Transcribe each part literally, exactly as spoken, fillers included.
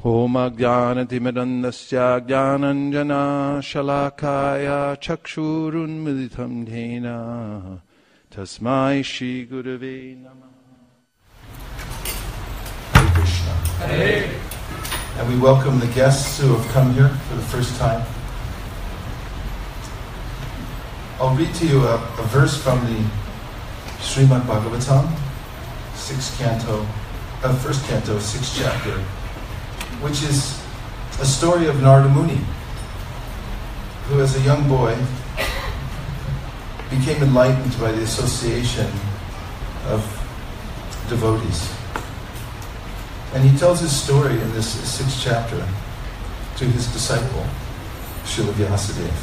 Om Ajnanatimidandasya Jnananjana Shalakaya Chakshurun Militam Dhena Tasmai Shri Gurave Namah. Hare Krishna. Hare. And we welcome the guests who have come here for the first time. I'll read to you a, a verse from the Srimad Bhagavatam, sixth canto, uh, first canto, sixth chapter, which is a story of Narada Muni, who as a young boy became enlightened by the association of devotees. And he tells his story in this sixth chapter to his disciple, Srila Vyasadeva.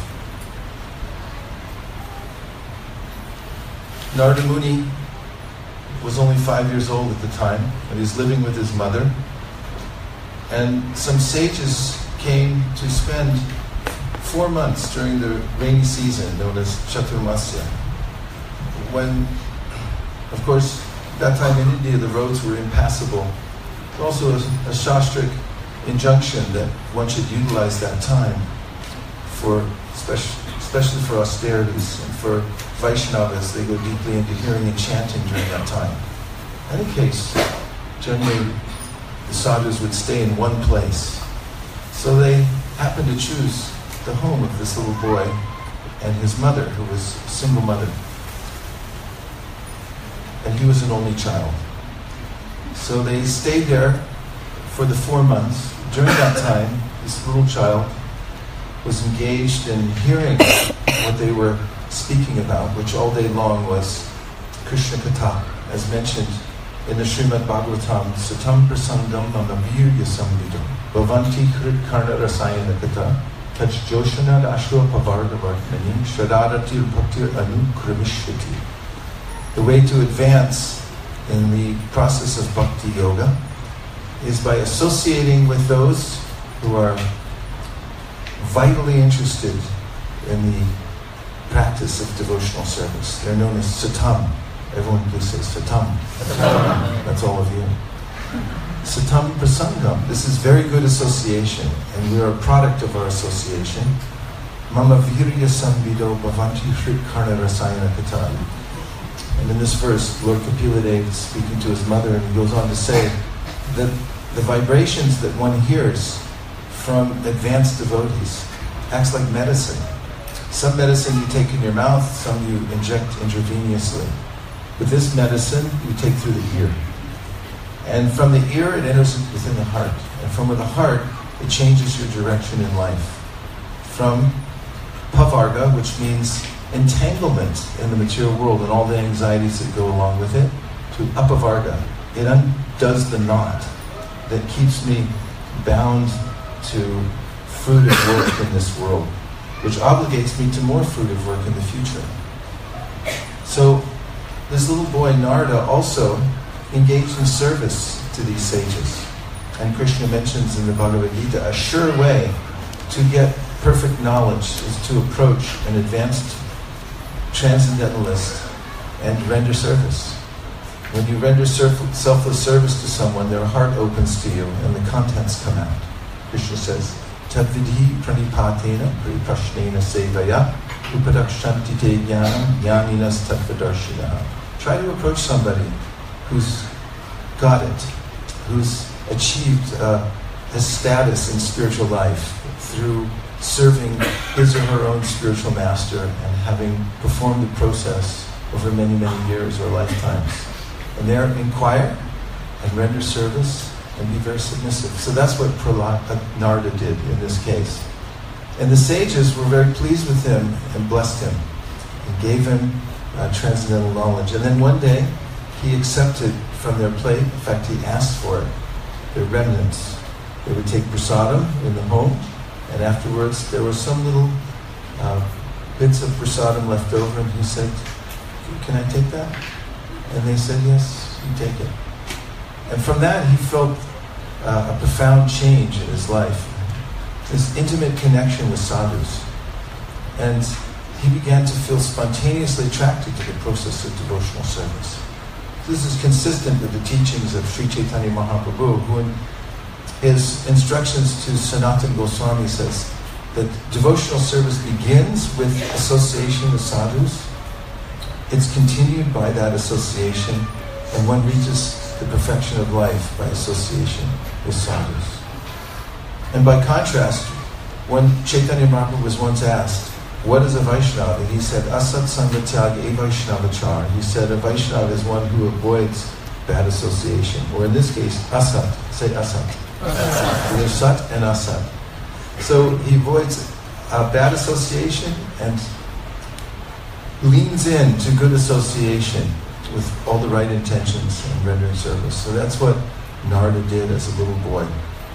Narada Muni was only five years old at the time, and he was living with his mother. And some sages came to spend four months during the rainy season, known as Chaturmasya, when, of course, that time in India the roads were impassable. Also a, a shastric injunction that one should utilize that time for, especially, especially for austerities and for Vaishnavas. They go deeply into hearing and chanting during that time. In any case, generally the sadhus would stay in one place. So they happened to choose the home of this little boy and his mother, who was a single mother. And he was an only child. So they stayed there for the four months. During that time, this little child was engaged in hearing what they were speaking about, which all day long was Krishna Katha, as mentioned in the Srimad Bhagavatam, Satam Prasangam Mama Virya Samvidam Bhavanti Krit Karna Rasayana Katha Taj Joshana Ashwa Pavarga Vartmani Shradaratir Bhaktir Anu Kramishvati. The way to advance in the process of bhakti yoga is by associating with those who are vitally interested in the practice of devotional service. They're known as satam. Everyone please say satam. Satam. That's all of you. Satam prasangam. This is very good association, and we are a product of our association. Mama virya samvido bhavanti hrit karna rasayana katha. And in this verse, Lord Kapila Deva is speaking to his mother, and he goes on to say that the vibrations that one hears from advanced devotees acts like medicine. Some medicine you take in your mouth, some you inject intravenously. But this medicine you take through the ear. And from the ear it enters within the heart. And from the heart it changes your direction in life. From pavarga, which means entanglement in the material world and all the anxieties that go along with it, to apavarga. It undoes the knot that keeps me bound to fruitive work in this world, which obligates me to more fruitive work in the future. So this little boy Narada also engaged in service to these sages. And Krishna mentions in the Bhagavad Gita, a sure way to get perfect knowledge is to approach an advanced transcendentalist and render service. When you render surf- selfless service to someone, their heart opens to you and the contents come out. Krishna says, Tadvidhi pranipatena pripashnena sevaya upadakshanti te jnanam jnaninas tattvadarshinaha. Try to approach somebody who's got it, who's achieved uh, a status in spiritual life through serving his or her own spiritual master and having performed the process over many, many years or lifetimes. And there inquire and render service and be very submissive. So that's what Prahlad, uh, Narada did in this case. And the sages were very pleased with him and blessed him and gave him uh, transcendental knowledge. And then one day he accepted from their plate, in fact he asked for it, their remnants. They would take prasadam in the home, and afterwards there were some little uh, bits of prasadam left over, and he said, can I take that? And they said, yes, you take it. And from that he felt uh, a profound change in his life, this intimate connection with sadhus. And he began to feel spontaneously attracted to the process of devotional service. This is consistent with the teachings of Sri Chaitanya Mahaprabhu, who in his instructions to Sanatana Goswami says that devotional service begins with association with sadhus. It's continued by that association, and one reaches the perfection of life by association with sadhus. And by contrast, when Chaitanya Mahaprabhu was once asked, what is a Vaishnava? He said, Asat Sangatyag e Vaishnavachar. He said, a Vaishnava is one who avoids bad association. Or in this case, Asat. Say Asat. Asat. There's Sat and Asat. So he avoids uh, bad association and leans in to good association with all the right intentions and rendering service. So that's what Narada did as a little boy.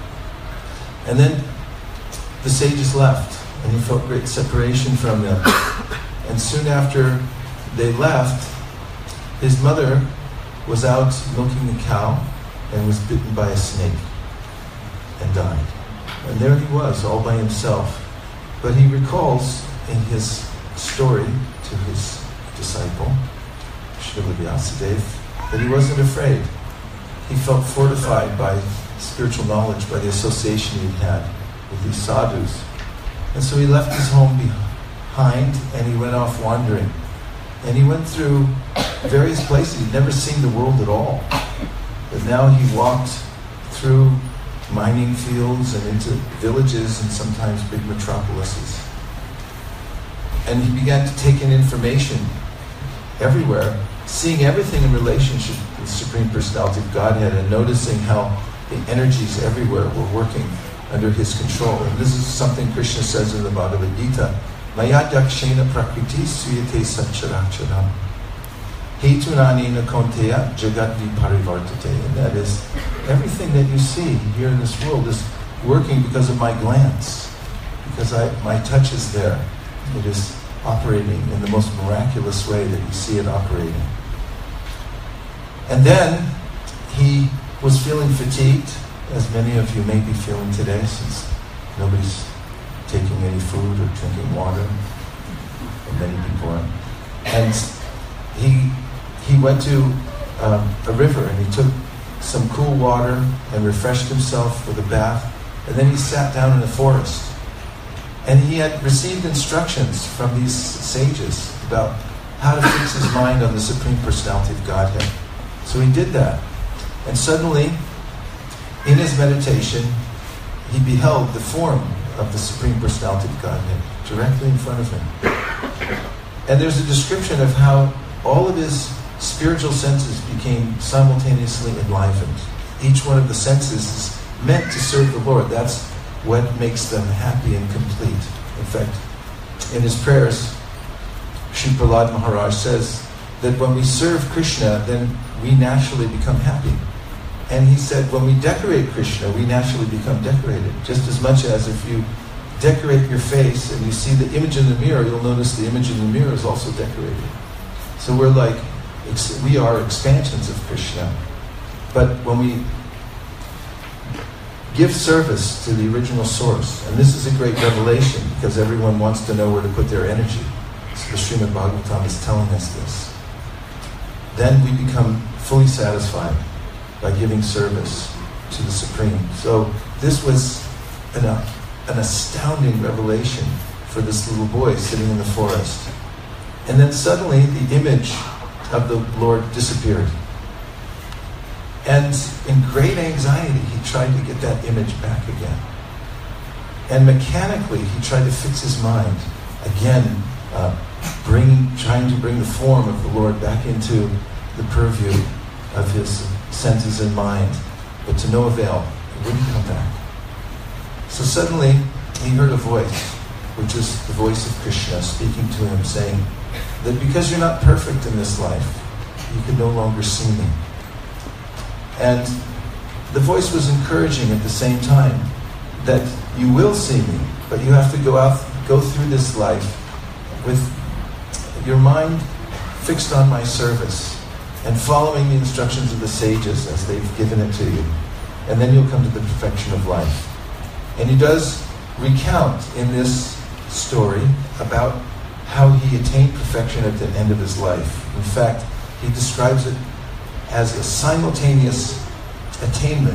And then the sages left, and he felt great separation from them. And soon after they left, his mother was out milking a cow and was bitten by a snake and died. And there he was, all by himself. But he recalls in his story to his disciple, Srila Vyasadeva, that he wasn't afraid. He felt fortified by spiritual knowledge, by the association he'd had with these sadhus. And so he left his home behind and he went off wandering. And he went through various places. He'd never seen the world at all. But now he walked through mining fields and into villages and sometimes big metropolises. And he began to take in information everywhere, seeing everything in relationship with the Supreme Personality of Godhead and noticing how the energies everywhere were working under his control. And this is something Krishna says in the Bhagavad Gita, Maya dakshena prakriti suyate satcharacharam hetunanena konteya jagatvi parivartate. And that is, everything that you see here in this world is working because of my glance, because I, my touch is there. It is operating in the most miraculous way that you see it operating. And then he was feeling fatigued, as many of you may be feeling today, since nobody's taking any food or drinking water, or many people are. And he he went to um, a river and he took some cool water and refreshed himself with a bath, and then he sat down in the forest. And he had received instructions from these sages about how to fix his mind on the Supreme Personality of Godhead. So he did that. And suddenly, in his meditation, he beheld the form of the Supreme Personality of Godhead directly in front of him. And there's a description of how all of his spiritual senses became simultaneously enlivened. Each one of the senses is meant to serve the Lord. That's what makes them happy and complete. In fact, in his prayers, Sri Prahlad Maharaj says that when we serve Krishna, then we naturally become happy. And he said, when we decorate Krishna, we naturally become decorated. Just as much as if you decorate your face and you see the image in the mirror, you'll notice the image in the mirror is also decorated. So we're like, we are expansions of Krishna. But when we give service to the original source, and this is a great revelation because everyone wants to know where to put their energy. So the Srimad Bhagavatam is telling us this. Then we become fully satisfied by giving service to the Supreme. So this was an, uh, an astounding revelation for this little boy sitting in the forest. And then suddenly the image of the Lord disappeared. And in great anxiety, he tried to get that image back again. And mechanically, he tried to fix his mind, again, uh, bring, trying to bring the form of the Lord back into the purview of his senses and mind, but to no avail. It wouldn't come back. So suddenly, he heard a voice, which is the voice of Krishna speaking to him, saying that because you're not perfect in this life, you can no longer see me. And the voice was encouraging at the same time that you will see me, but you have to go out, go through this life with your mind fixed on my service and following the instructions of the sages as they've given it to you. And then you'll come to the perfection of life. And he does recount in this story about how he attained perfection at the end of his life. In fact, he describes it as a simultaneous attainment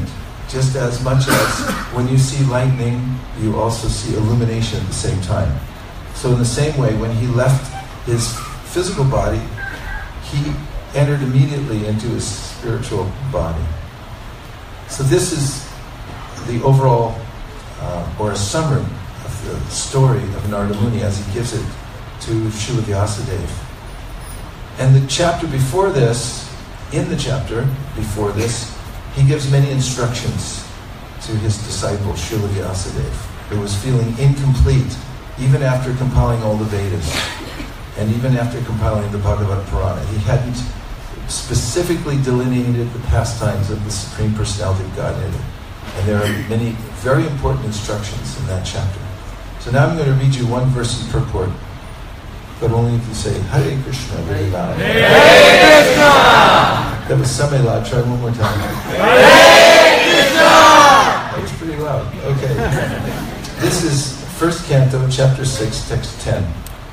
just as much as when you see lightning, you also see illumination at the same time. So in the same way, when he left his physical body, he entered immediately into his spiritual body. So this is the overall, uh, or a summary of the story of Narada Muni as he gives it to Srila Vyasadeva. And the chapter before this, in the chapter before this, he gives many instructions to his disciple, Srila Vyasadeva, who was feeling incomplete even after compiling all the Vedas, and even after compiling the Bhagavad Purana. He hadn't specifically delineated the pastimes of the Supreme Personality of Godhead. And there are many very important instructions in that chapter. So now I'm going to read you one verse in purport, but only if you say, Hare Krishna, very loud. Hare Krishna! That was semi-loud. Try one more time. Hare Krishna! That was pretty loud. Okay. This is First Canto, Chapter six, Text ten.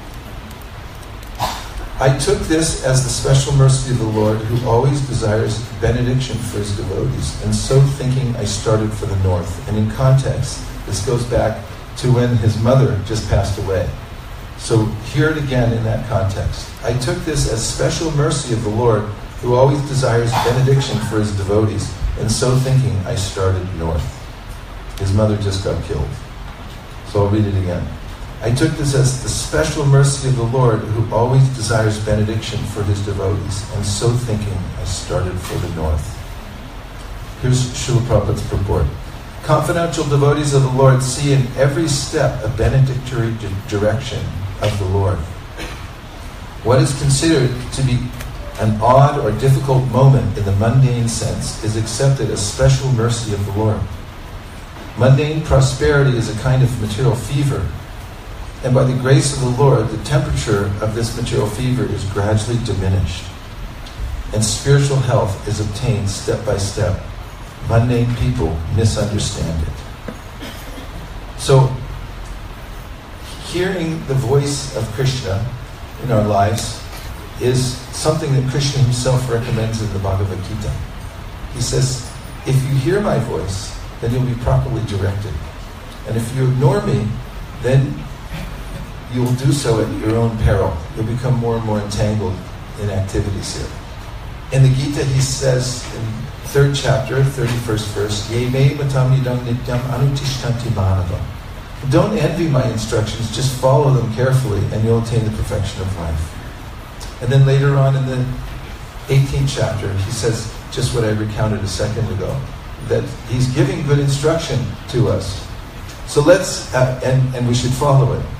I took this as the special mercy of the Lord, who always desires benediction for his devotees, and so thinking I started for the north. And in context, this goes back to when his mother just passed away. So hear it again in that context. I took this as special mercy of the Lord, who always desires benediction for his devotees, and so thinking I started north. His mother just got killed. So I'll read it again. I took this as the special mercy of the Lord, who always desires benediction for his devotees, and so thinking I started for the north. Here's Srila Prabhupada's purport. Confidential devotees of the Lord see in every step a benedictory di- direction of the Lord. What is considered to be an odd or difficult moment in the mundane sense is accepted as special mercy of the Lord. Mundane prosperity is a kind of material fever, and by the grace of the Lord, the temperature of this material fever is gradually diminished, and spiritual health is obtained step by step. Mundane people misunderstand it. So, hearing the voice of Krishna in our lives is something that Krishna himself recommends in the Bhagavad Gita. He says, if you hear my voice, then you'll be properly directed. And if you ignore me, then you'll do so at your own peril. You'll become more and more entangled in activities here. In the Gita, he says in third chapter, thirty-first verse, Ye me matam nidam nityam anutishtanti manava. Don't envy my instructions, just follow them carefully and you'll attain the perfection of life. And then later on in the eighteenth chapter, he says just what I recounted a second ago, that he's giving good instruction to us. So let's, uh, and, and we should follow it.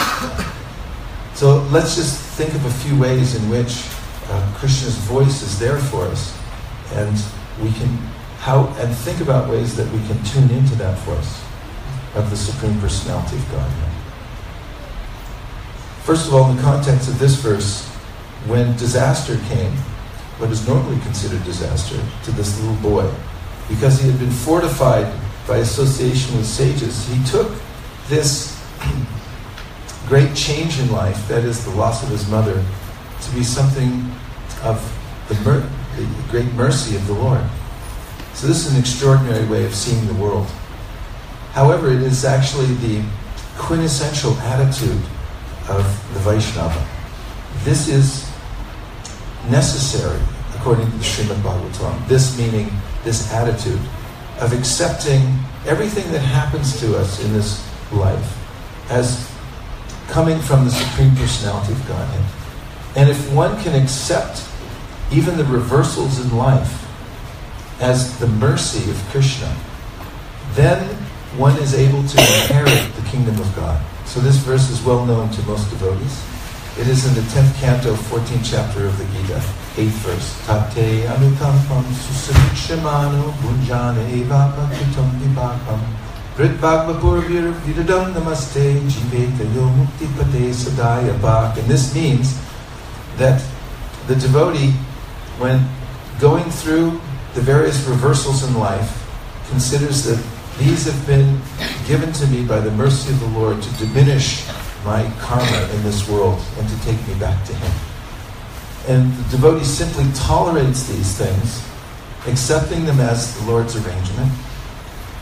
So let's just think of a few ways in which uh, Krishna's voice is there for us, and we can how and think about ways that we can tune into that voice of the Supreme Personality of Godhead. First of all, in the context of this verse, when disaster came, what is normally considered disaster, to this little boy, because he had been fortified by association with sages, he took this great change in life, that is the loss of his mother, to be something of the, mer- the great mercy of the Lord. So this is an extraordinary way of seeing the world. However, it is actually the quintessential attitude of the Vaishnava. This is necessary, according to the Srimad Bhagavatam. This meaning, this attitude of accepting everything that happens to us in this life as coming from the Supreme Personality of Godhead. And if one can accept even the reversals in life as the mercy of Krishna, then one is able to inherit the kingdom of God. So this verse is well known to most devotees. It is in the tenth canto, fourteenth chapter of the Gita, eighth verse. Tate anukampam susamikshemano bunjana eva pakitam vibhakam Vrit bhagvapurvir vidadam namaste jiveta yo mukti pade sadaya bhak. And this means that the devotee, when going through the various reversals in life, considers that these have been given to me by the mercy of the Lord to diminish my karma in this world and to take me back to Him. And the devotee simply tolerates these things, accepting them as the Lord's arrangement,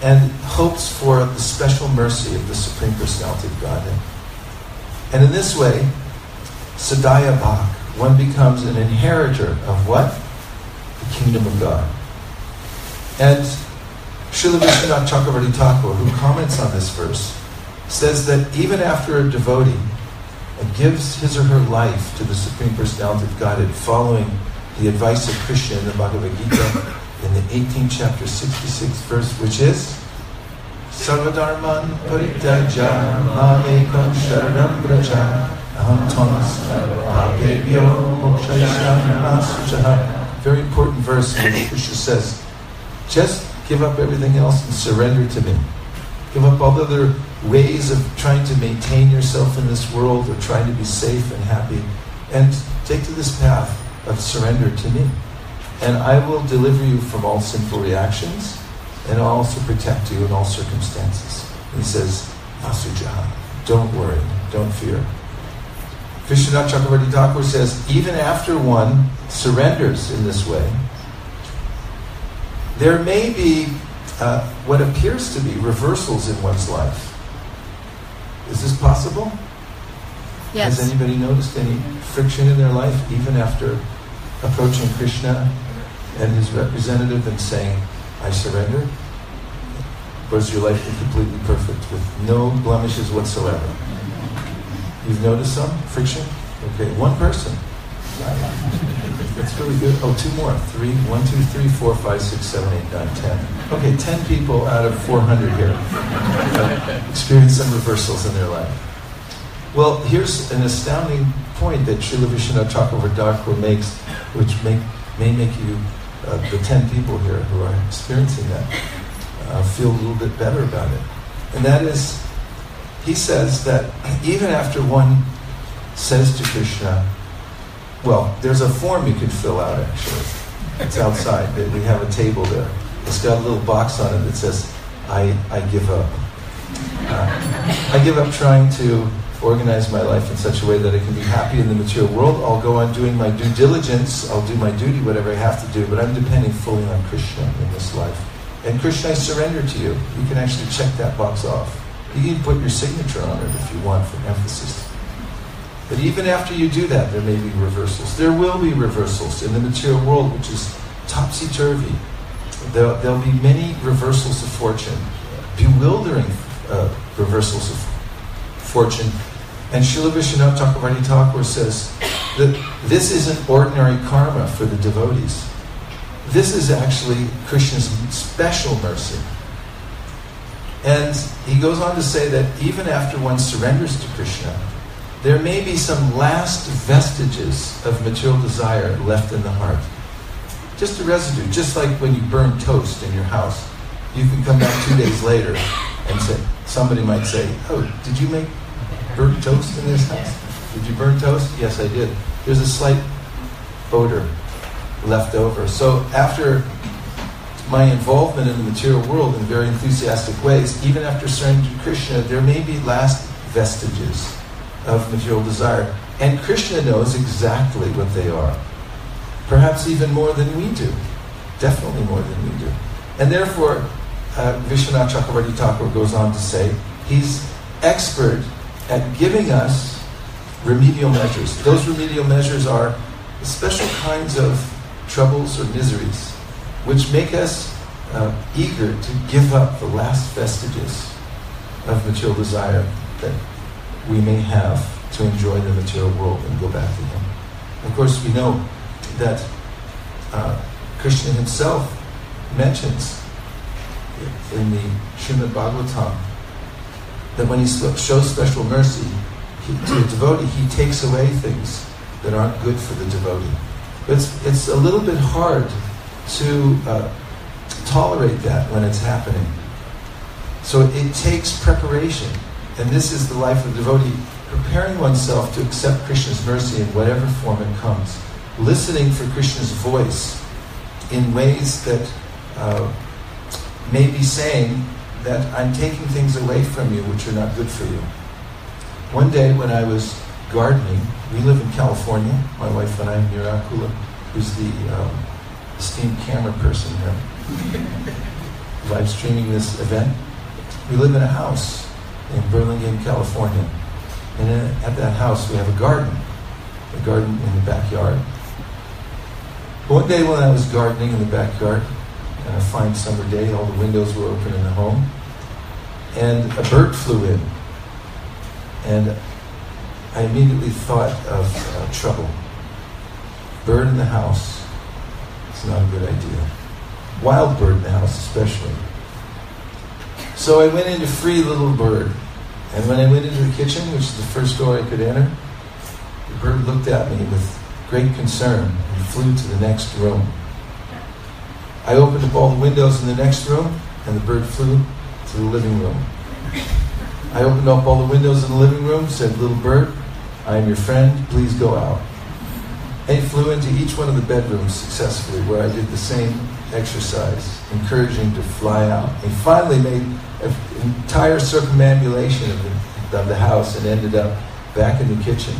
and hopes for the special mercy of the Supreme Personality of Godhead. And in this way, Sadaya Bhak, one becomes an inheritor of what? The kingdom of God. And Srila Vishwanath Chakravarti Thakur, who comments on this verse, says that even after a devotee gives his or her life to the Supreme Personality of Godhead, following the advice of Krishna in the Bhagavad Gita, in the eighteenth chapter, sixty-sixth verse, which is Sarvadharman Parityaja Mamekam Sharanam Braja Aham Tvam Bhakebhyo Mokshayasya Masuchaha. Very important verse in which Krishna says, just give up everything else and surrender to me. Give up all the other ways of trying to maintain yourself in this world or trying to be safe and happy, and take to this path of surrender to me. And I will deliver you from all sinful reactions, and I'll also protect you in all circumstances. And he says, Asujaha, don't worry, don't fear. Vishwanath Chakravarti Thakur says, even after one surrenders in this way, there may be uh, what appears to be reversals in one's life. Is this possible? Yes. Has anybody noticed any friction in their life, even after approaching Krishna and his representative and saying, I surrender? Or is your life completely perfect with no blemishes whatsoever? You've noticed some friction? Okay, one person. That's really good. Oh, two more. Three, one, two, three, four, five, six, seven, eight, nine, ten. Okay, ten people out of four hundred here have experienced some reversals in their life. Well, here's an astounding point that Srila Vishwanath Chakravarti Thakur makes, which make, may make you, uh, the ten people here who are experiencing that, uh, feel a little bit better about it. And that is, he says that even after one says to Krishna, well, there's a form you can fill out actually. It's outside. We have a table there. It's got a little box on it that says, I, I give up. Uh, I give up trying to organize my life in such a way that I can be happy in the material world. I'll go on doing my due diligence. I'll do my duty, whatever I have to do, but I'm depending fully on Krishna in this life. And Krishna, I surrender to you. You can actually check that box off. You can put your signature on it if you want for emphasis. But even after you do that, there may be reversals. There will be reversals in the material world, which is topsy-turvy. There, there'll be many reversals of fortune, bewildering uh, reversals of fortune. And Srila Vishwanath Chakravarti Thakur says that this isn't ordinary karma for the devotees. This is actually Krishna's special mercy. And he goes on to say that even after one surrenders to Krishna, there may be some last vestiges of material desire left in the heart. Just a residue, just like when you burn toast in your house. You can come back two days later and say, somebody might say, oh, did you make burnt toast in this house? Did you burn toast? Yes, I did. There's a slight odor left over. So after my involvement in the material world in very enthusiastic ways, even after surrendering to Krishna, there may be last vestiges of material desire. And Krishna knows exactly what they are. Perhaps even more than we do. Definitely more than we do. And therefore, uh, Vishwanath Chakravarti Thakur goes on to say, he's expert at giving us remedial measures. Those remedial measures are special kinds of troubles or miseries which make us uh, eager to give up the last vestiges of material desire that we may have to enjoy the material world and go back to Him. Of course, we know that uh, Krishna himself mentions in the Srimad Bhagavatam that when he shows special mercy he, to a devotee, he takes away things that aren't good for the devotee. But it's, it's a little bit hard to uh, tolerate that when it's happening. So it takes preparation. And this is the life of the devotee, preparing oneself to accept Krishna's mercy in whatever form it comes. Listening for Krishna's voice in ways that uh, may be saying that I'm taking things away from you which are not good for you. One day when I was gardening, we live in California, my wife and I, Mirakula, who's the um, esteemed camera person here. live streaming this event. We live in a house in Burlingame, California. And in, at that house we have a garden, a garden in the backyard. One day when I was gardening in the backyard, on a fine summer day, all the windows were open in the home, and a bird flew in. And I immediately thought of uh, trouble. Bird in the house is not a good idea. Wild bird in the house especially. So I went in to free the little bird. And when I went into the kitchen, which is the first door I could enter, the bird looked at me with great concern and flew to the next room. I opened up all the windows in the next room, and the bird flew to the living room. I opened up all the windows in the living room, said, "Little bird, I am your friend, please go out." And he flew into each one of the bedrooms successfully, where I did the same exercise, encouraging to fly out. He finally made an entire circumambulation of the, of the house and ended up back in the kitchen.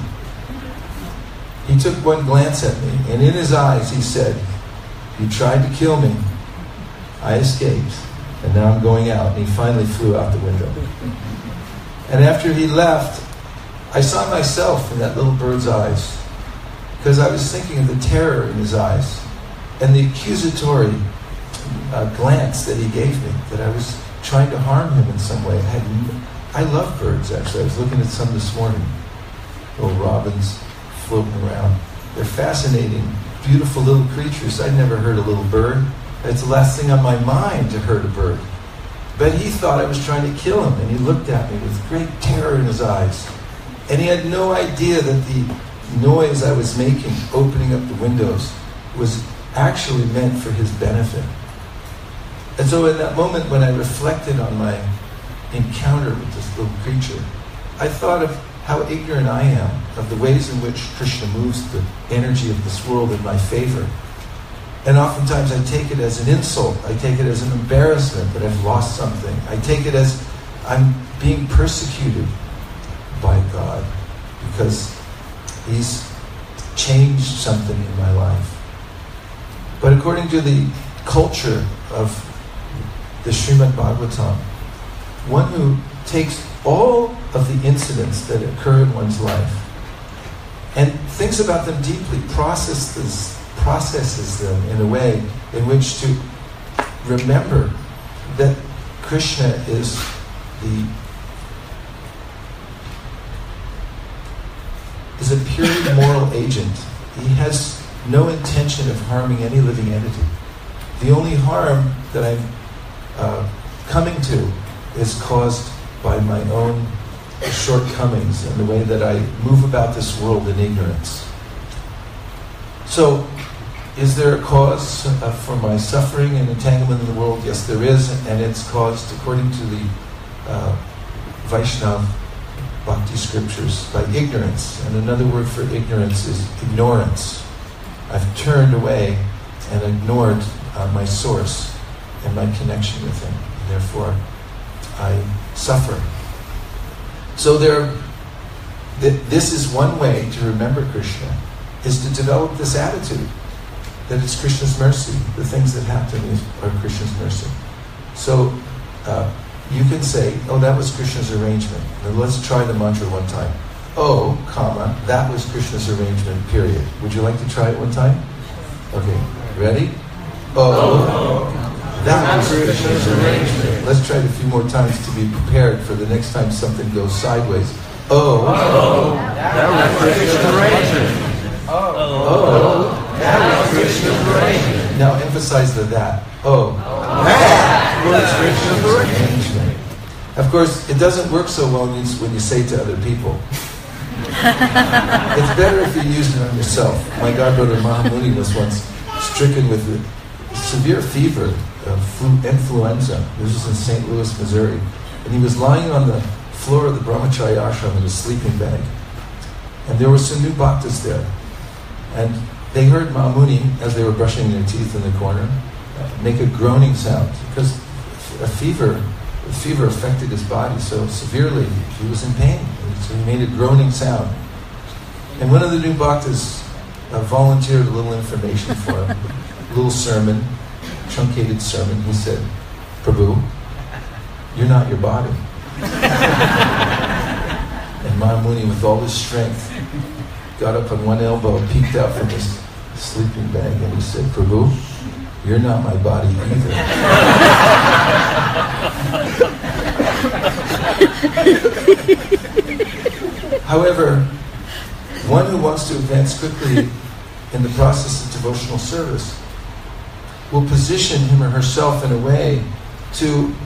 He took one glance at me, and in his eyes he said, "You tried to kill me. I escaped, and now I'm going out." And he finally flew out the window. And after he left, I saw myself in that little bird's eyes, because I was thinking of the terror in his eyes and the accusatory uh, glance that he gave me, that I was trying to harm him in some way. I, had, I love birds, actually. I was looking at some this morning. Little robins floating around. They're fascinating, beautiful little creatures. I'd never heard a little bird. It's the last thing on my mind to hurt a bird. But he thought I was trying to kill him, and he looked at me with great terror in his eyes. And he had no idea that the noise I was making, opening up the windows, was actually meant for his benefit. And so in that moment when I reflected on my encounter with this little creature, I thought of how ignorant I am of the ways in which Krishna moves the energy of this world in my favor. And oftentimes I take it as an insult. I take it as an embarrassment that I've lost something. I take it as I'm being persecuted by God because He's changed something in my life. But according to the culture of the Srimad Bhagavatam, one who takes all of the incidents that occur in one's life and thinks about them deeply, processes, processes them in a way in which to remember that Krishna is the is a purely moral agent. He has no intention of harming any living entity. The only harm that I'm uh, coming to is caused by my own shortcomings and the way that I move about this world in ignorance. So, is there a cause uh, for my suffering and entanglement in the world? Yes, there is, and it's caused, according to the uh, Vaishnava Bhakti scriptures, by ignorance. And another word for ignorance is ignorance. I've turned away and ignored uh, my source and my connection with Him. And therefore, I suffer. So there, th- this is one way to remember Krishna, is to develop this attitude that it's Krishna's mercy. The things that happen is, are Krishna's mercy. So uh, you can say, "Oh, that was Krishna's arrangement." Now let's try the mantra one time. "Oh, comma, that was Krishna's arrangement, period." Would you like to try it one time? Okay, ready? Oh, that was Krishna's arrangement. Let's try it a few more times to be prepared for the next time something goes sideways. Oh, that was Krishna's arrangement. Oh, that was Krishna's arrangement. Now emphasize the that. Oh, that was Krishna's arrangement. Of course, it doesn't work so well when you, when you say it to other people. It's better if you use it on yourself. My godbrother Mahamuni was once stricken with a severe fever, uh, flu- influenza. This was in Saint Louis, Missouri. And he was lying on the floor of the Brahmacharya ashram in a sleeping bag. And there were some new bhaktas there. And they heard Mahamuni, as they were brushing their teeth in the corner, uh, make a groaning sound. Because a fever, the fever affected his body so severely, he was in pain. And so he made a groaning sound. And one of the new bhaktas uh, volunteered a little information for him, a little sermon, truncated sermon. He said, Prabhu, you're not your body. And Mahamuni, with all his strength, got up on one elbow and peeked out from his sleeping bag, and he said, Prabhu, you're not my body either. However, one who wants to advance quickly in the process of devotional service will position him or herself in a way to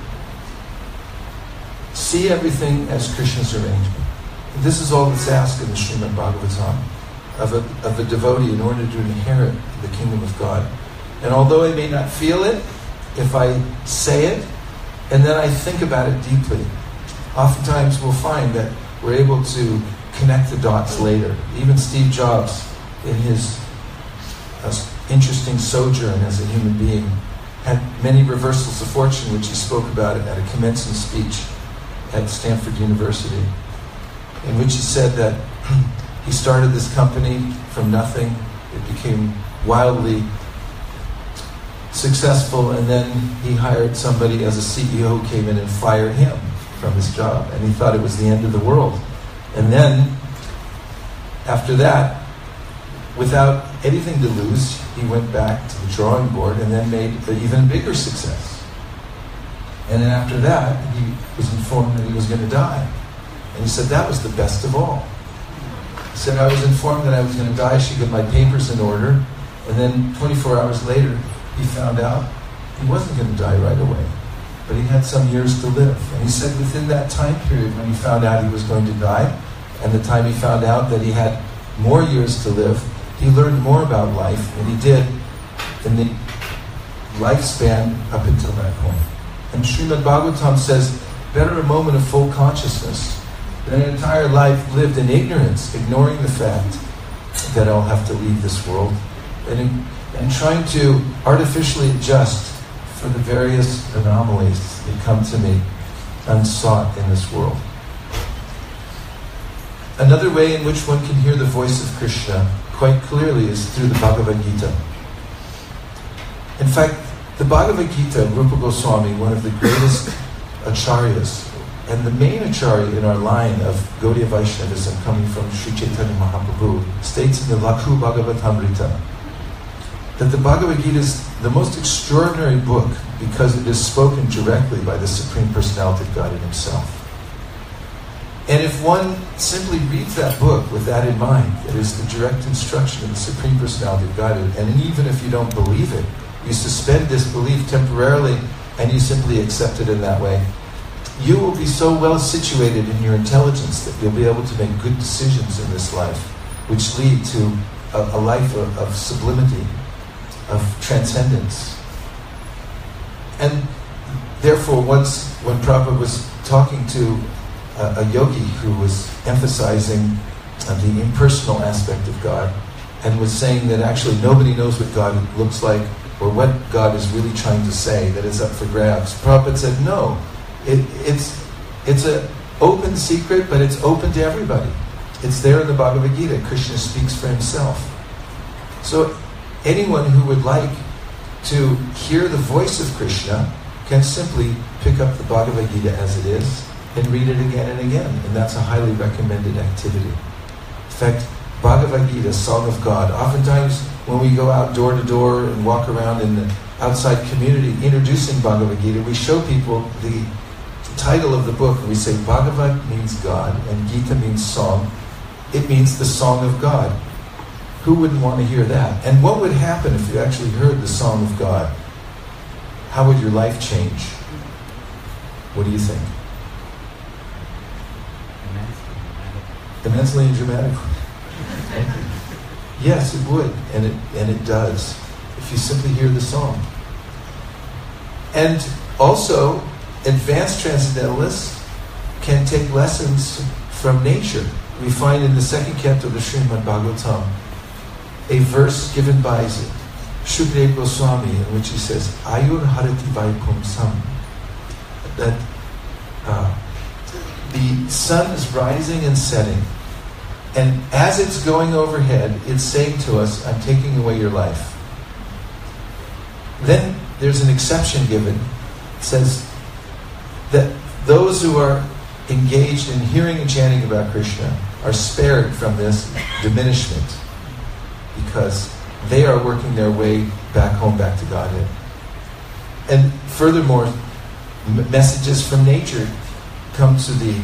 see everything as Krishna's arrangement. This is all that's asked in the Srimad Bhagavatam of a, of a devotee in order to inherit the kingdom of God. And although I may not feel it, if I say it, and then I think about it deeply, oftentimes we'll find that we're able to connect the dots later. Even Steve Jobs, in his uh, interesting sojourn as a human being, had many reversals of fortune, which he spoke about at a commencement speech at Stanford University, in which he said that he started this company from nothing. It became wildly successful, and then he hired somebody as a C E O who came in and fired him from his job, and he thought it was the end of the world. And then, after that, without anything to lose, he went back to the drawing board and then made an even bigger success. And then after that, he was informed that he was going to die. And he said, that was the best of all. He said, I was informed that I was going to die. I should get my papers in order. And then twenty-four hours later, he found out he wasn't going to die right away. But he had some years to live. And he said within that time period when he found out he was going to die, and the time he found out that he had more years to live, he learned more about life than he did in the lifespan up until that point. And Srimad Bhagavatam says, better a moment of full consciousness than an entire life lived in ignorance, ignoring the fact that I'll have to leave this world, and, in, and trying to artificially adjust for the various anomalies that come to me unsought in this world. Another way in which one can hear the voice of Krishna quite clearly is through the Bhagavad Gita. In fact, the Bhagavad Gita, Rupa Goswami, one of the greatest acharyas, and the main acharya in our line of Gaudiya Vaishnavism coming from Sri Chaitanya Mahaprabhu, states in the Lakhu Bhagavatamrita that the Bhagavad Gita is the most extraordinary book because it is spoken directly by the Supreme Personality of Godhead himself. And if one simply reads that book with that in mind, it is the direct instruction of the Supreme Personality of Godhead, and even if you don't believe it, you suspend disbelief temporarily and you simply accept it in that way, you will be so well situated in your intelligence that you'll be able to make good decisions in this life, which lead to a, a life of, of sublimity, of transcendence. And therefore, once when Prabhupada was talking to a, a yogi who was emphasizing uh, the impersonal aspect of God, and was saying that actually nobody knows what God looks like or what God is really trying to say, that is up for grabs, Prabhupada said, no, it, it's it's an open secret, but it's open to everybody. It's there in the Bhagavad Gita. Krishna speaks for himself. So anyone who would like to hear the voice of Krishna can simply pick up the Bhagavad Gita as it is and read it again and again. And that's a highly recommended activity. In fact, Bhagavad Gita, Song of God, oftentimes when we go out door to door and walk around in the outside community introducing Bhagavad Gita, we show people the title of the book and we say Bhagavad means God and Gita means song. It means the song of God. Who wouldn't want to hear that? And what would happen if you actually heard the song of God? How would your life change? What do you think? Immensely and dramatically. Yes, it would, and it and it does, if you simply hear the song. And also, advanced transcendentalists can take lessons from nature. We find in the second canto of the Srimad Bhagavatam a verse given by Shukadeva Goswami in which he says, Ayur Harati Vaikumsam, that uh, the sun is rising and setting, and as it's going overhead, it's saying to us, I'm taking away your life. Then there's an exception given, says that those who are engaged in hearing and chanting about Krishna are spared from this diminishment because they are working their way back home, back to Godhead. And furthermore, m- messages from nature come to the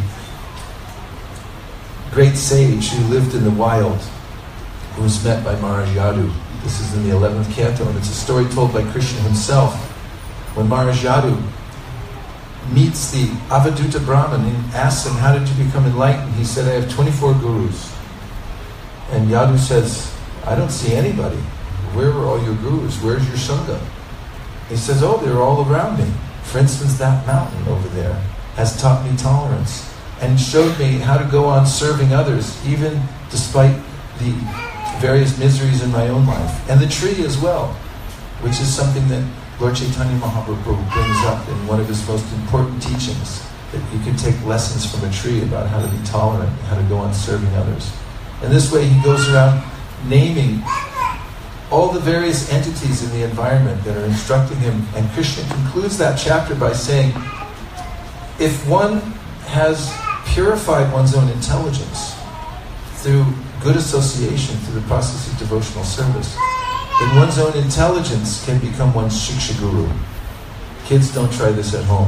great sage who lived in the wild, who was met by Maharaj Yadu. This is in the eleventh canto, and it's a story told by Krishna himself. When Maharaj Yadu meets the Avaduta Brahman and asks him, how did you become enlightened? He said, I have twenty-four gurus. And Yadu says, I don't see anybody. Where are all your gurus? Where's your Sangha? He says, oh, they're all around me. For instance, that mountain over there has taught me tolerance and showed me how to go on serving others, even despite the various miseries in my own life. And the tree as well, which is something that Lord Chaitanya Mahaprabhu brings up in one of his most important teachings, that you can take lessons from a tree about how to be tolerant, how to go on serving others. And this way he goes around naming all the various entities in the environment that are instructing him. And Krishna concludes that chapter by saying, if one has purified one's own intelligence through good association, through the process of devotional service, then one's own intelligence can become one's Shiksha Guru. Kids, don't try this at home.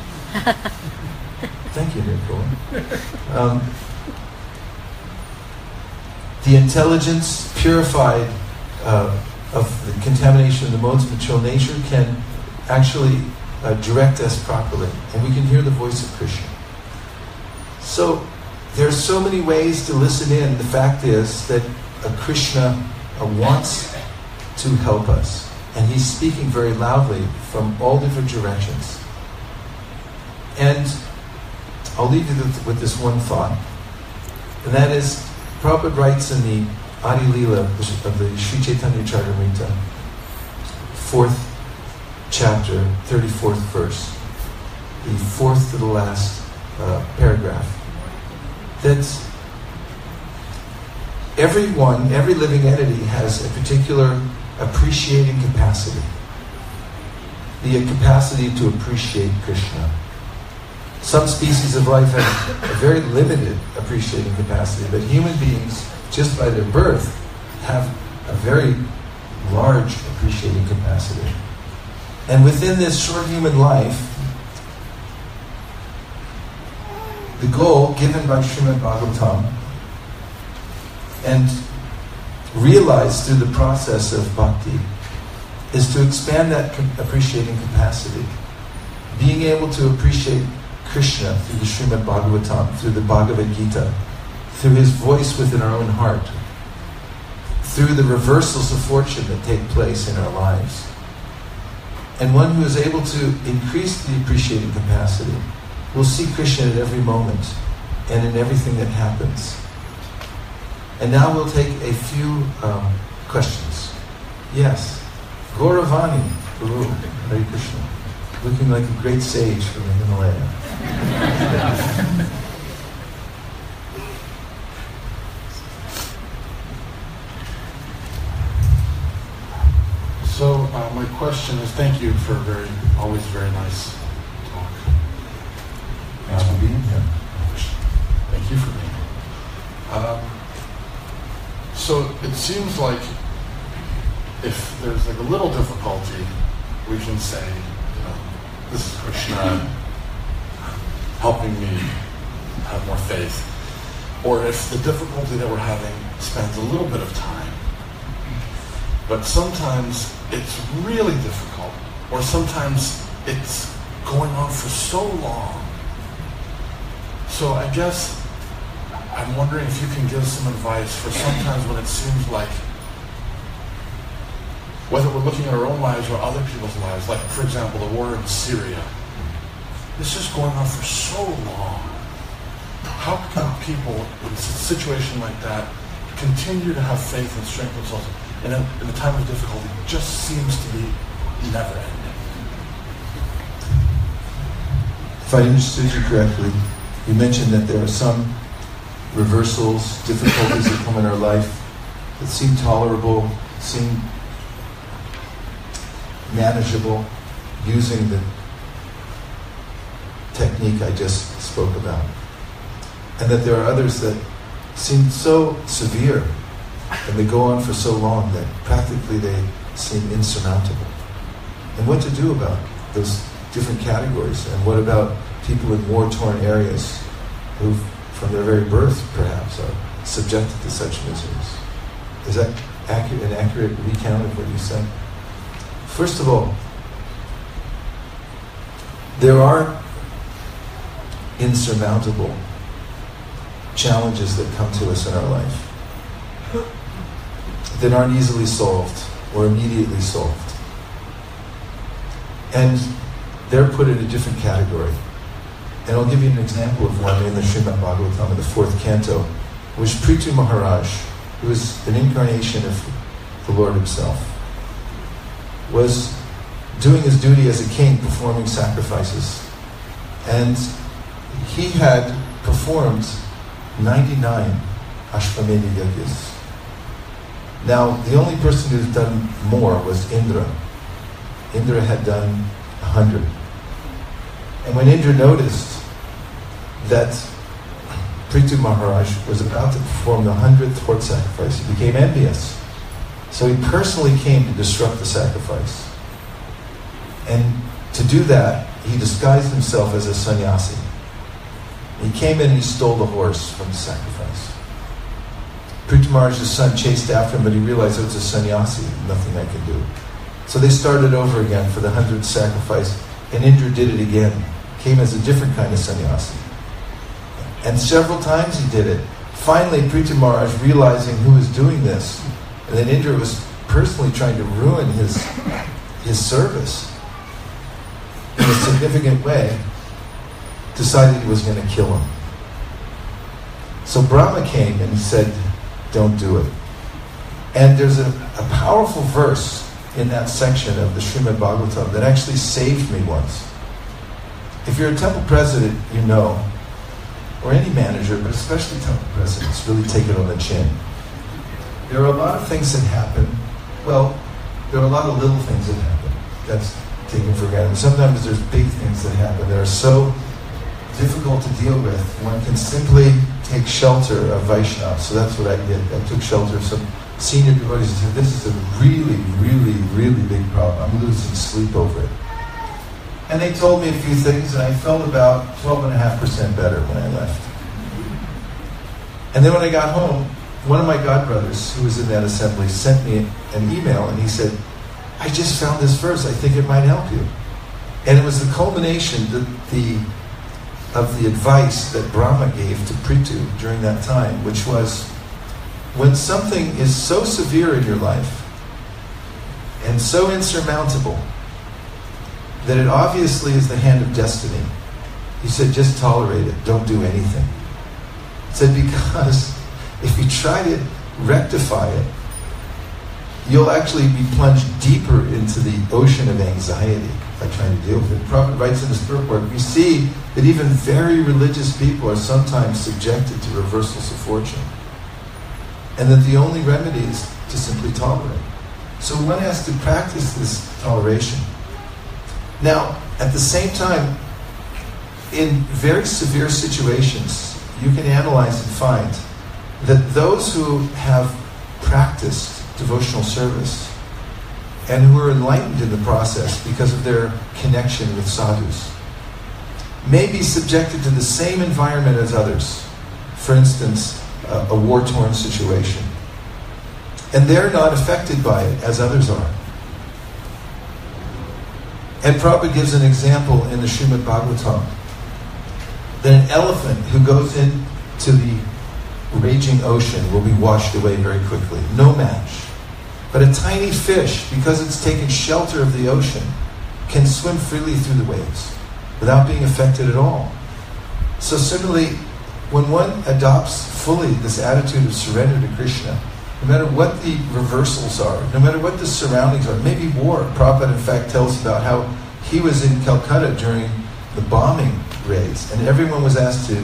Thank you, Nicole. Um, the intelligence purified uh, of the contamination of the modes of material nature can actually uh, direct us properly, and we can hear the voice of Krishna. So there's so many ways to listen in. The fact is that uh, Krishna uh, wants to help us, and he's speaking very loudly from all different directions. And I'll leave you with, with this one thought, and that is, Prabhupada writes in the Adi Leela of the Sri Chaitanya Charitamrita, fourth chapter, thirty-fourth verse, the fourth to the last uh, paragraph, that everyone, every living entity has a particular appreciating capacity. The capacity to appreciate Krishna. Some species of life have a very limited appreciating capacity, but human beings, just by their birth, have a very large appreciating capacity. And within this short human life, the goal given by Srimad Bhagavatam and realized through the process of bhakti is to expand that appreciating capacity. Being able to appreciate Krishna through the Srimad Bhagavatam, through the Bhagavad Gita, through his voice within our own heart, through the reversals of fortune that take place in our lives. And one who is able to increase the appreciating capacity will see Krishna at every moment and in everything that happens. And now we'll take a few um, questions. Yes. Gauravani, Guru, Hare Krishna. Looking like a great sage from the Himalaya. So uh, my question is, thank you for a very, always very nice talk. Thanks for being here. Thank you for being here. Um, so it seems like if there's like a little difficulty, we can say, you know, this is Krishna helping me have more faith. Or if the difficulty that we're having spends a little bit of time, but sometimes it's really difficult, or sometimes it's going on for so long. So I guess I'm wondering if you can give some advice for sometimes when it seems like, whether we're looking at our own lives or other people's lives, like for example the war in Syria, it's just going on for so long. How can people in a situation like that continue to have faith and strength themselves in a, in a time of difficulty? It just seems to be never ending. If I understood you correctly, you mentioned that there are some reversals, difficulties that come in our life that seem tolerable, seem manageable, using the technique I just spoke about. And that there are others that seem so severe and they go on for so long that practically they seem insurmountable. And what to do about those different categories? And what about people in war-torn areas who, from their very birth, perhaps, are subjected to such miseries? Is that accurate, an accurate recount of what you said? First of all, there are insurmountable challenges that come to us in our life that aren't easily solved or immediately solved. And they're put in a different category. And I'll give you an example of one in the Srimad Bhagavatam, in the fourth canto, which Prithu Maharaj, who is an incarnation of the Lord himself, was doing his duty as a king, performing sacrifices. And he had performed ninety-nine Ashwamedha Yajnas. Now, the only person who's done more was Indra. Indra had done a hundred. And when Indra noticed that Prithu Maharaj was about to perform the hundredth horse sacrifice, he became envious. So he personally came to disrupt the sacrifice. And to do that, he disguised himself as a sannyasi. He came in and he stole the horse from the sacrifice. Prithu Maharaj's son chased after him, but he realized it was a sannyasi, nothing I can do. So they started over again for the hundredth sacrifice, and Indra did it again. Came as a different kind of sannyasi. And several times he did it. Finally, Prithu Maharaj, realizing who was doing this, and that Indra was personally trying to ruin his, his service in a significant way, decided he was going to kill him. So Brahma came and said, don't do it. And there's a, a powerful verse in that section of the Srimad Bhagavatam that actually saved me once. If you're a temple president, you know, or any manager, but especially temple presidents, really take it on the chin. There are a lot of things that happen. Well, there are a lot of little things that happen. That's taken for granted. Sometimes there's big things that happen that are so difficult to deal with. One can simply take shelter of Vaishnavas. So that's what I did. I took shelter of some senior devotees and said, this is a really, really, really big problem. I'm losing sleep over it. And they told me a few things, and I felt about twelve point five percent better when I left. And then when I got home, one of my godbrothers, who was in that assembly, sent me an email, and he said, I just found this verse. I think it might help you. And it was the culmination the, the, of the advice that Brahma gave to Prithu during that time, which was, when something is so severe in your life and so insurmountable that it obviously is the hand of destiny, he said, just tolerate it. Don't do anything. He said, because if you try to rectify it, you'll actually be plunged deeper into the ocean of anxiety by trying to deal with it. The Prophet writes in his purport, we see that even very religious people are sometimes subjected to reversals of fortune. And that the only remedy is to simply tolerate. So one has to practice this toleration. Now, at the same time, in very severe situations, you can analyze and find that those who have practiced devotional service and who are enlightened in the process because of their connection with sadhus may be subjected to the same environment as others. For instance, a, a war-torn situation. And they're not affected by it as others are. And Prabhupada gives an example in the Srimad Bhagavatam that an elephant who goes into the raging ocean will be washed away very quickly. No match. But a tiny fish, because it's taken shelter of the ocean, can swim freely through the waves without being affected at all. So similarly, when one adopts fully this attitude of surrender to Krishna, no matter what the reversals are, no matter what the surroundings are, maybe war. Prabhupada, in fact, tells about how he was in Calcutta during the bombing raids, and everyone was asked to,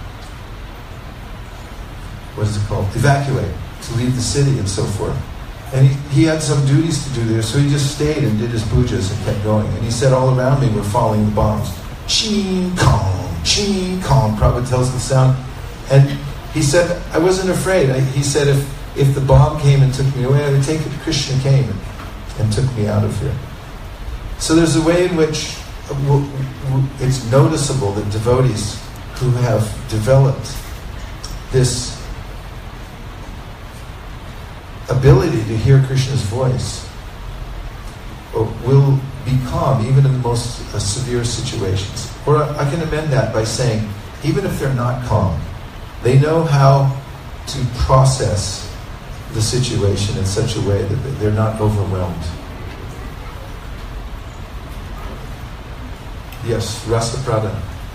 what is it called, evacuate, to leave the city and so forth. And he, he had some duties to do there, so he just stayed and did his pujas and kept going. And he said, all around me were falling the bombs. ching kong, ching kong. Prabhupada tells the sound. And he said, I wasn't afraid. I, he said, if, if the bomb came and took me away, I would take it. Krishna came and, and took me out of here. So there's a way in which it's noticeable that devotees who have developed this ability to hear Krishna's voice will be calm even in the most uh, severe situations. Or I can amend that by saying, even if they're not calm, they know how to process the situation in such a way that they're not overwhelmed. Yes, Rasa Prada.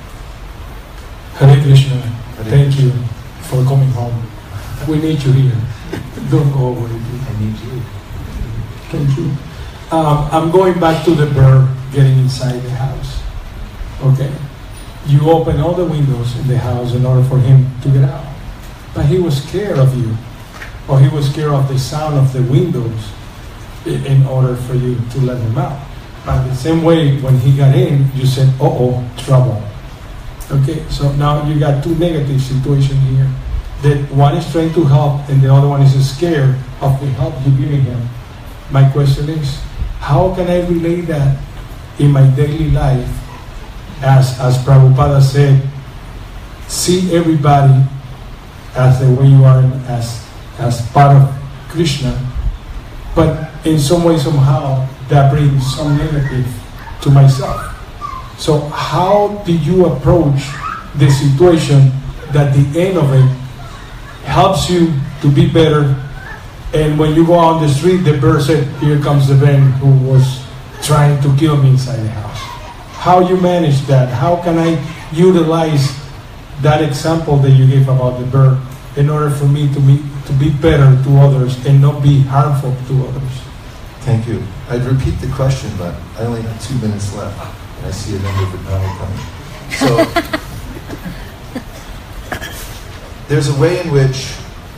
Hare Krishna. Hare Thank Krishna. you for coming home. We need you here. Don't go away. I need you. Thank you. Um, I'm going back to the bird getting inside the house. Okay. You open all the windows in the house in order for him to get out. But he was scared of you. Or he was scared of the sound of the windows in order for you to let him out. But the same way, when he got in, you said, uh-oh, trouble. Okay, so now you got two negative situations here. That one is trying to help, and the other one is scared of the help you're giving him. My question is, how can I relate that in my daily life? As, as Prabhupada said, see everybody as the way you are, as, as part of Krishna. But in some way, somehow, that brings some negative to myself. So how do you approach the situation that the end of it helps you to be better? And when you go on the street, the bird said, here comes the man who was trying to kill me inside the house. How you manage that? How can I utilize that example that you gave about the bird in order for me to be, to be better to others and not be harmful to others? Thank you. I'd repeat the question, but I only have two minutes left. And I see a number of it now coming. So, there's a way in which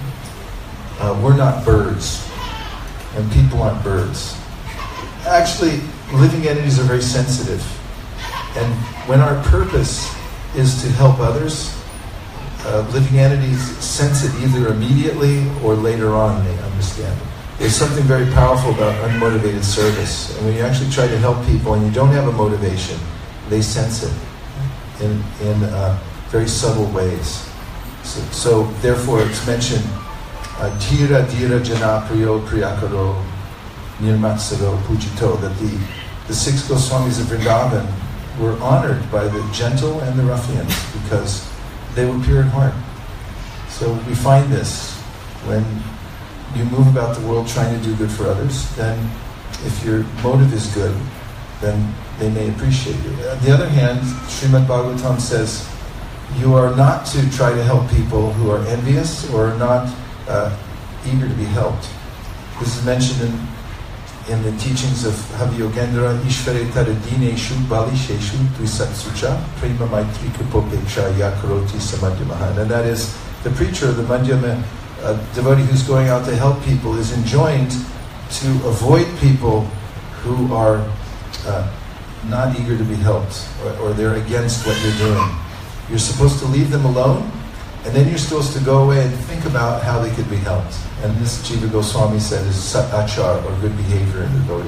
uh, we're not birds, and people aren't birds. Actually, living entities are very sensitive. And when our purpose is to help others, uh, living entities sense it either immediately or later on they understand it. There's something very powerful about unmotivated service. And when you actually try to help people and you don't have a motivation, they sense it in, in uh, very subtle ways. So, so therefore it's mentioned, Dhira Dhira Jana Priyo Priyakaro Nirmatsaro Pujito, that the, the six Goswamis of Vrindavan were honored by the gentle and the ruffians because they were pure in heart. So we find this when you move about the world trying to do good for others, then if your motive is good, then they may appreciate you. On the other hand, Srimad Bhagavatam says, you are not to try to help people who are envious or are not uh, eager to be helped. This is mentioned in, in the teachings of Haviyogendra, Ishvare Taradineshu Balisheshu Tvisatsucha Prema Maitri Kripopeksha Yakaroti Samadhyamahan. And that is, the preacher of the Madhyama a devotee who's going out to help people is enjoined to avoid people who are uh, not eager to be helped, or, or they're against what you're doing. You're supposed to leave them alone, and then you're supposed to go away and think about how they could be helped. And this Jiva Goswami said is sat achar, or good behavior in the devotee.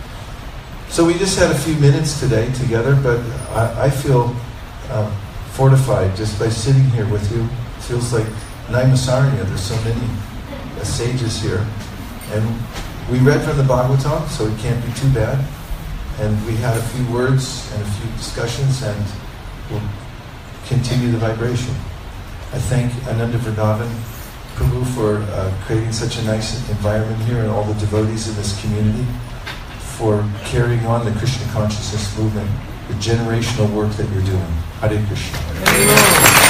So we just had a few minutes today together, but I, I feel uh, fortified just by sitting here with you. It feels like Naimasaranya, there's so many uh, sages here. And we read from the Bhagavatam, so it can't be too bad. And we had a few words and a few discussions, and we'll continue the vibration. I thank Ananda Vrindavan Prabhu for uh, creating such a nice environment here, and all the devotees in this community for carrying on the Krishna consciousness movement, the generational work that you're doing. Hare Krishna.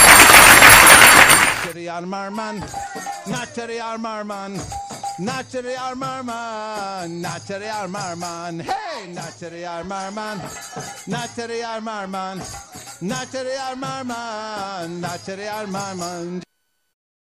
Marman, Natari Marman, Natari Marman, Natari Marman, hey, Natari Marman, Natari Marman, Natari Marman, Natari Marman.